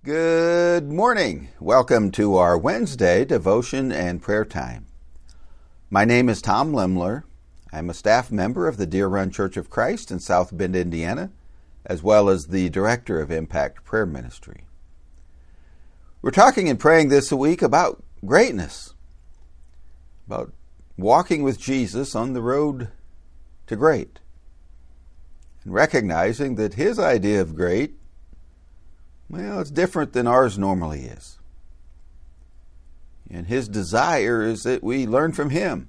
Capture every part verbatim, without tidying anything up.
Good morning. Welcome to our Wednesday devotion and prayer time. My name is Tom Lemler. I'm a staff member of the Deer Run Church of Christ in South Bend, Indiana, as well as the director of Impact Prayer Ministry. We're talking and praying this week about greatness, about walking with Jesus on the road to great, and recognizing that his idea of great, well, it's different than ours normally is. And his desire is that we learn from him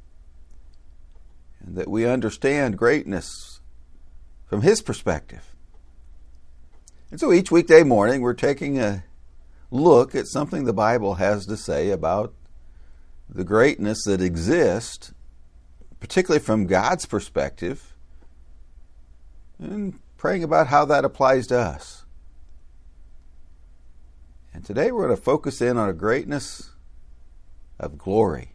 and that we understand greatness from his perspective. And so each weekday morning we're taking a look at something the Bible has to say about the greatness that exists, particularly from God's perspective, and praying about how that applies to us. And today we're going to focus in on a greatness of glory.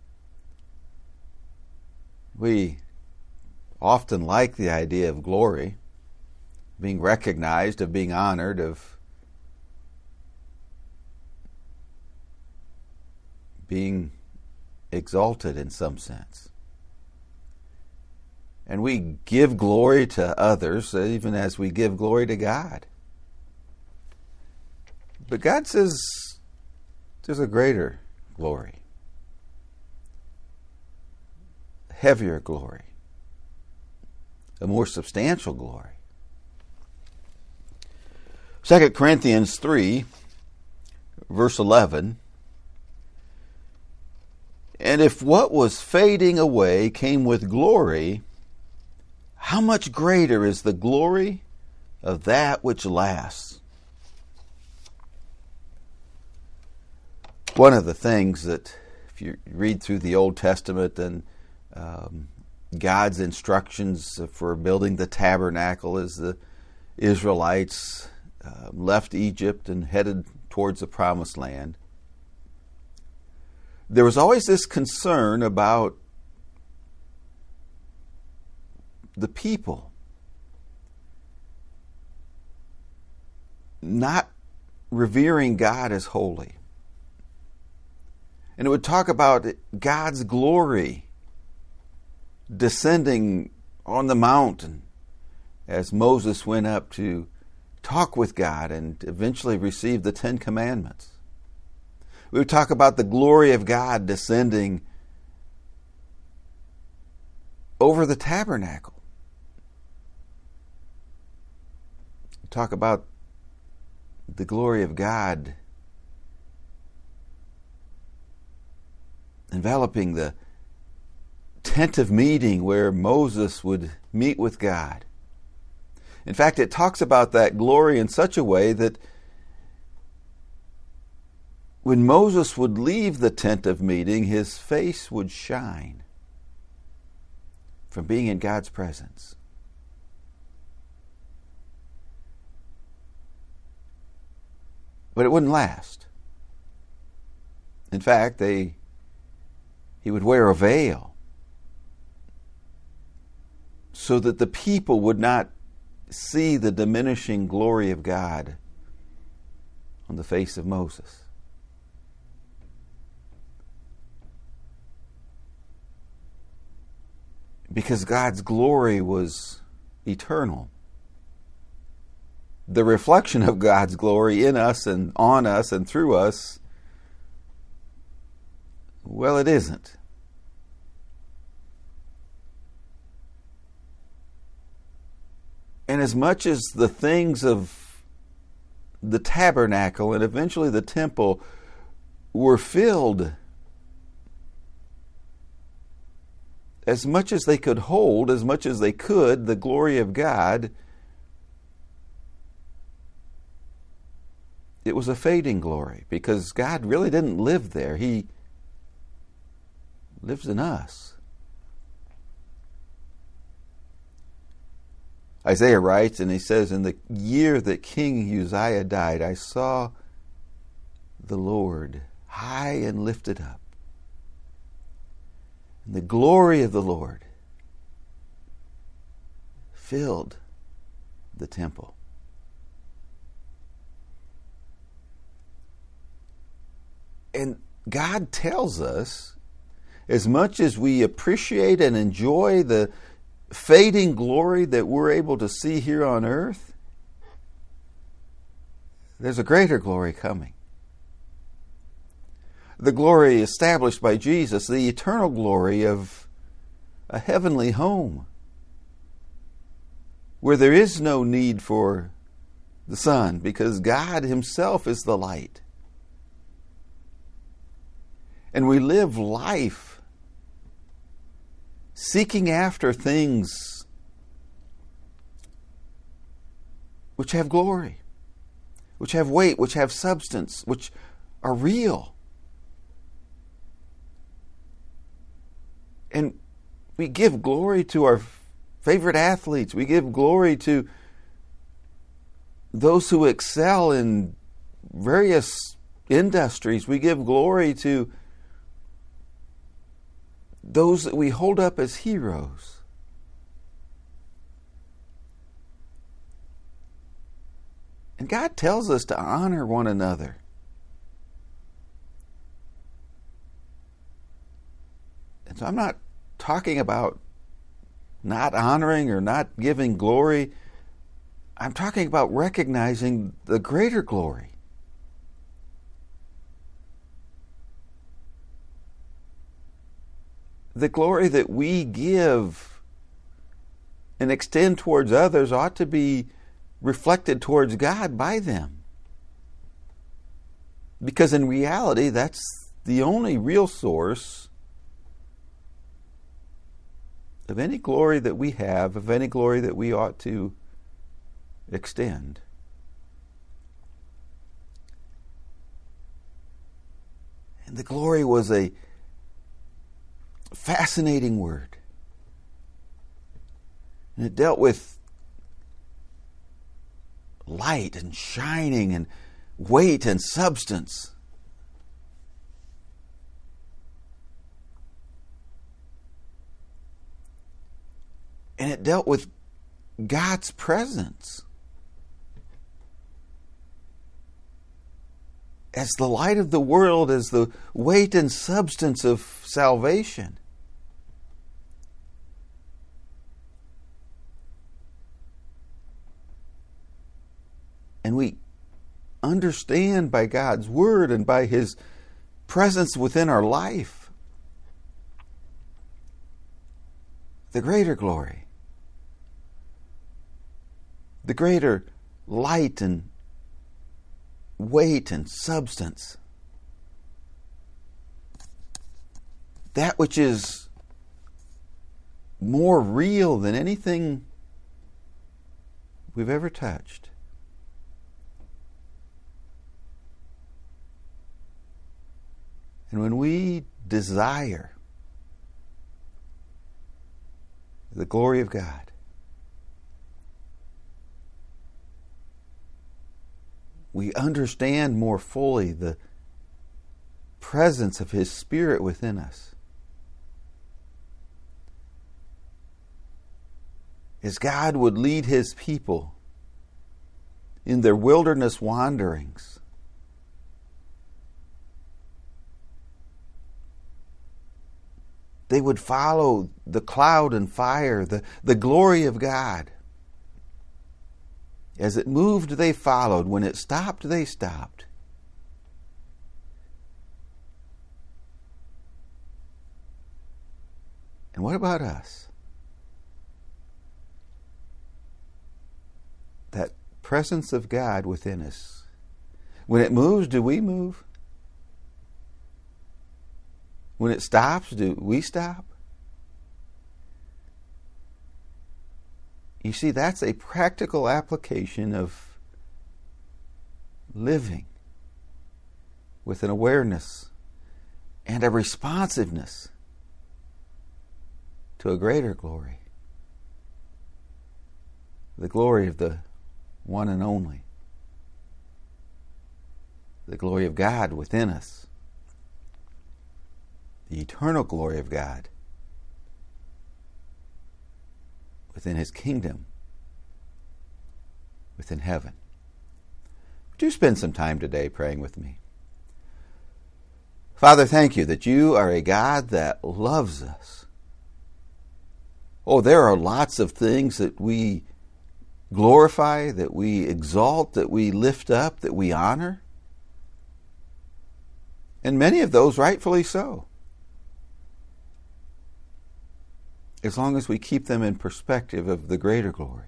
We often like the idea of glory, being recognized, of being honored, of being exalted in some sense. And we give glory to others even as we give glory to God. But God says there's a greater glory, a heavier glory, a more substantial glory. Second Corinthians three, verse eleven, and if what was fading away came with glory, how much greater is the glory of that which lasts? One of the things that, if you read through the Old Testament and um, God's instructions for building the tabernacle as the Israelites uh, left Egypt and headed towards the Promised Land, there was always this concern about the people not revering God as holy. And it would talk about God's glory descending on the mountain as Moses went up to talk with God and eventually receive the Ten Commandments. We would talk about the glory of God descending over the tabernacle. We talk about the glory of God enveloping the tent of meeting where Moses would meet with God. In fact, it talks about that glory in such a way that when Moses would leave the tent of meeting, his face would shine from being in God's presence. But it wouldn't last. In fact, they He would wear a veil so that the people would not see the diminishing glory of God on the face of Moses. Because God's glory was eternal. The reflection of God's glory in us and on us and through us, well, it isn't. And as much as the things of the tabernacle and eventually the temple were filled, as much as they could hold, as much as they could, the glory of God, it was a fading glory because God really didn't live there. He lives in us. Isaiah writes, and he says, in the year that King Uzziah died, I saw the Lord high and lifted up, and the glory of the Lord filled the temple. And God tells us, as much as we appreciate and enjoy the fading glory that we're able to see here on earth, there's a greater glory coming. The glory established by Jesus, the eternal glory of a heavenly home, where there is no need for the sun, because God Himself is the light. And we live life seeking after things which have glory, which have weight, which have substance, which are real. And we give glory to our favorite athletes. We give glory to those who excel in various industries. We give glory to those that we hold up as heroes. And God tells us to honor one another. And so I'm not talking about not honoring or not giving glory. I'm talking about recognizing the greater glory. The glory that we give and extend towards others ought to be reflected towards God by them. Because in reality, that's the only real source of any glory that we have, of any glory that we ought to extend. And the glory was a fascinating word. And it dealt with light and shining and weight and substance. And it dealt with God's presence as the light of the world, as the weight and substance of salvation. And we understand by God's Word and by His presence within our life the greater glory, the greater light and weight and substance. That which is more real than anything we've ever touched. And when we desire the glory of God, we understand more fully the presence of His Spirit within us. As God would lead His people in their wilderness wanderings, they would follow the cloud and fire, the, the glory of God. As it moved, they followed. When it stopped, they stopped. And what about us? That presence of God within us. When it moves, do we move? When it stops, do we stop? You see, that's a practical application of living with an awareness and a responsiveness to a greater glory. The glory of the one and only. The glory of God within us. The eternal glory of God within His kingdom, within heaven. Would you spend some time today praying with me? Father, thank you that you are a God that loves us. Oh, there are lots of things that we glorify, that we exalt, that we lift up, that we honor. And many of those rightfully so. As long as we keep them in perspective of the greater glory.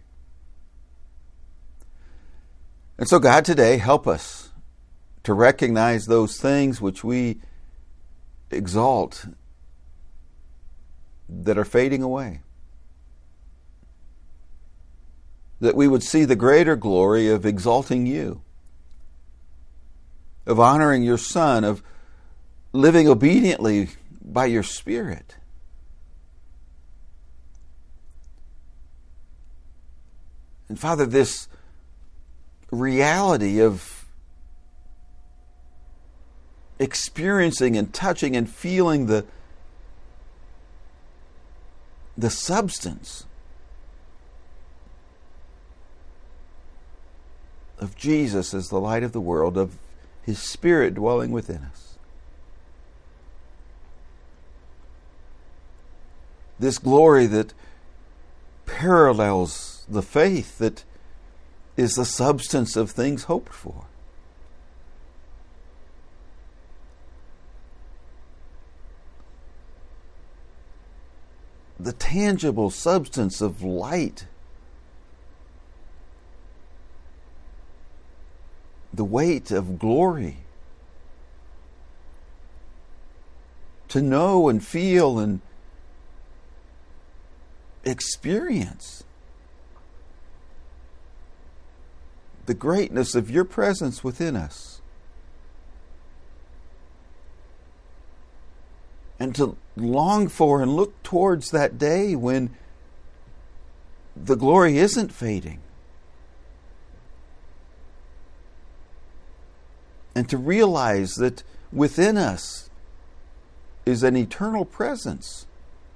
And so God, today, help us to recognize those things which we exalt that are fading away. That we would see the greater glory of exalting you, of honoring your Son, of living obediently by your Spirit. And Father, this reality of experiencing and touching and feeling the, the substance of Jesus as the light of the world, of His Spirit dwelling within us. This glory that parallels the faith that is the substance of things hoped for. The tangible substance of light. The weight of glory. To know and feel and experience the greatness of your presence within us. And to long for and look towards that day when the glory isn't fading. And to realize that within us is an eternal presence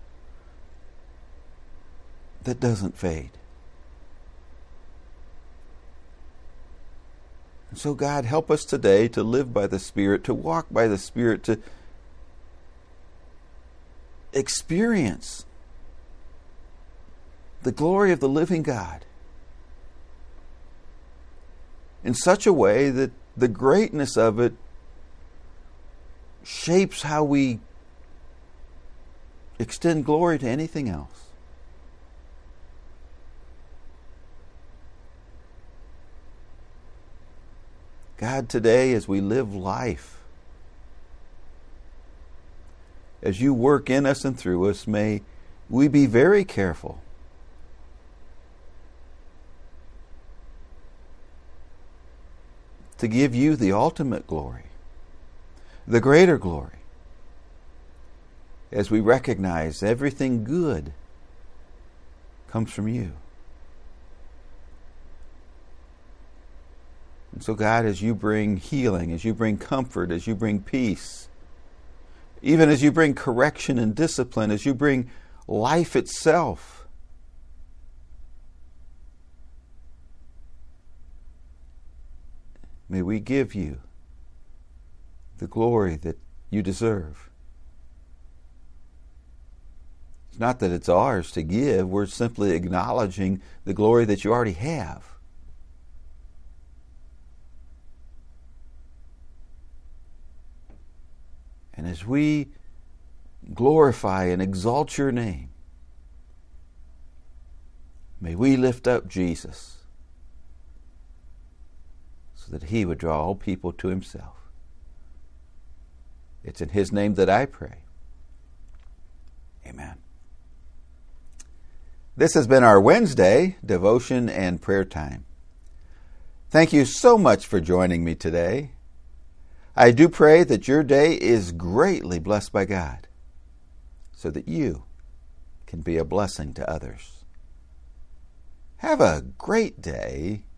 that doesn't fade. And so, God, help us today to live by the Spirit, to walk by the Spirit, to experience the glory of the living God in such a way that the greatness of it shapes how we extend glory to anything else. God, today as we live life, as you work in us and through us, may we be very careful to give you the ultimate glory, the greater glory, as we recognize everything good comes from you. And so, God, as you bring healing, as you bring comfort, as you bring peace, even as you bring correction and discipline, as you bring life itself, may we give you the glory that you deserve. It's not that it's ours to give, we're simply acknowledging the glory that you already have. And as we glorify and exalt your name, may we lift up Jesus so that he would draw all people to himself. It's in his name that I pray. Amen. This has been our Wednesday devotion and prayer time. Thank you so much for joining me today. I do pray that your day is greatly blessed by God so that you can be a blessing to others. Have a great day